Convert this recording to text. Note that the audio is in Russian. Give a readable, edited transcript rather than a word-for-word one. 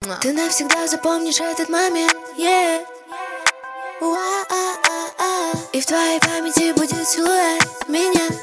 Ты навсегда запомнишь этот момент, yeah. И в твоей памяти будет силуэт меня.